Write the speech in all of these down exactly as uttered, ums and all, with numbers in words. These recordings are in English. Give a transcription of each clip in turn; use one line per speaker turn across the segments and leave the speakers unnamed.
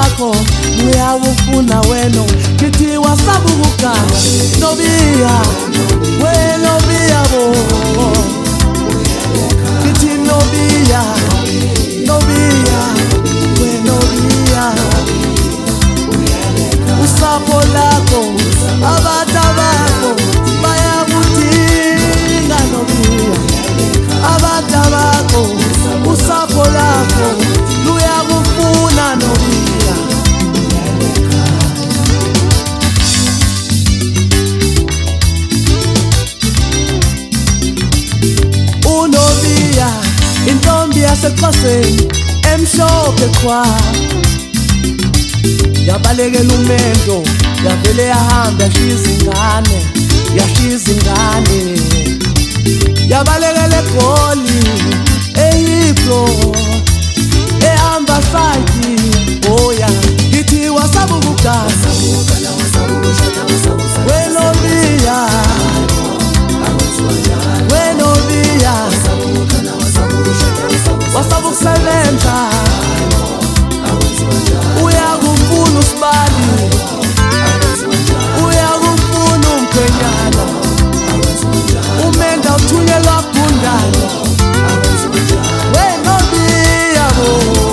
bakho uyakufuna wena kithi wasabukana nobiya wena nobiya bo kithi nobiya nobiya wena nobiya usapho lakho abatabako bayakudinga nobiya abatabako usapho lakho luyakufuna nobiya unobiya intombi yaseXhoseni emhlophe khwa yabalekela umento yavele yahamba yashiza ingane yashiza ingane yabalekela eGoli eyiplo ehamba sayi oya ngithi wasabukugasa wenobiya wenobiya wasabukusebenza uyakufuna usibali uyakufuna umkhwenyana umenda uthunyelwa kundana wenobiya bo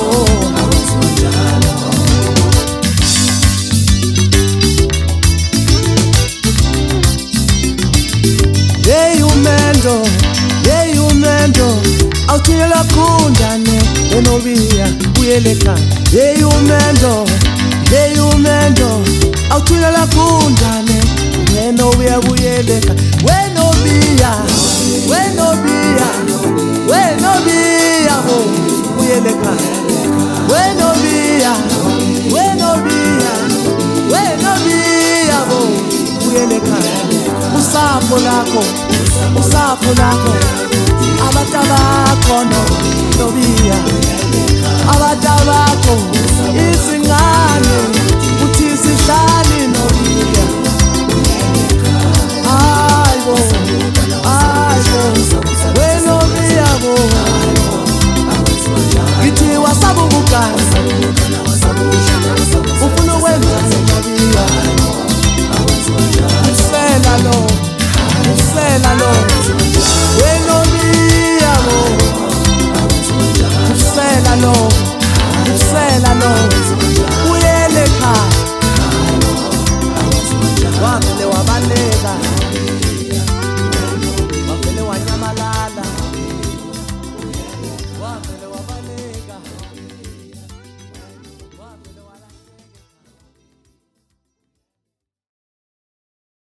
hey umendo hey umendo awuthunyelwa kundane wenobiya uyeleka hey umendo hey umendo awuthunyelwa kundane wenobiya uyeleka wenobiya wenobiya wenobiya bo uyeleka wenobiya wenobiya wenobiya bo uyeleka usapho lakho usapho lakho abatabakho nobiya abatabakho izingane